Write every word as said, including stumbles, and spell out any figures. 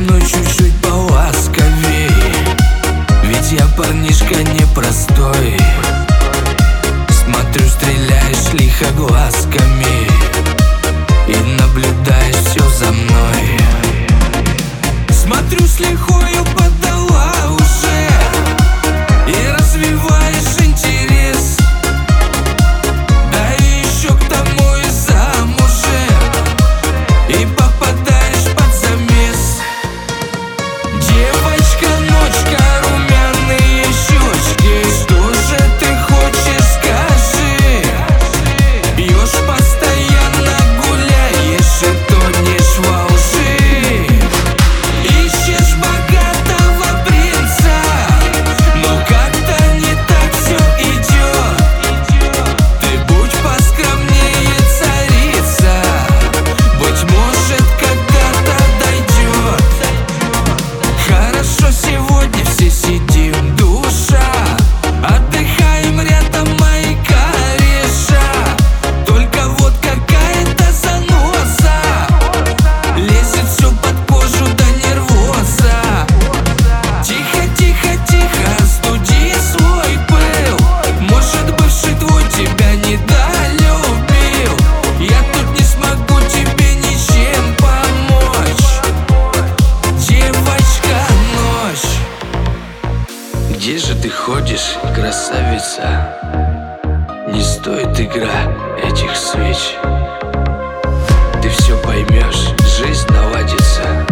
мной чуть-чуть поласковей, ведь я парнишка непростой. Смотрю, стреляешь лихо глазками и наблюдаешь все за мной. Смотрю, с лихою подала уже и развиваешь интерес. Да и еще к тому и замужем, и попадаешь под замес. Девочка, ночка, румяные щечки, что же ты хочешь, скажи? Пьешь постоянно, гуляешь и тонешь во лжи. Ищешь богатого принца, но как-то не так все идет. Ты будь поскромнее, царица, быть может, когда-то дойдет. Хорошо, сегодня все сидим, душа, отдыхаем рядом, мои кореша. Только вот какая-то заноза лезет все под кожу до нервоза. Тихо, тихо, тихо, остуди свой пыл. Может, бывший твой тебя недолюбил. Я тут не смогу тебе ничем помочь. Девочка, ночь. Где же ты ходишь, красавица? Не стоит игра этих свеч. Ты все поймешь, жизнь наладится.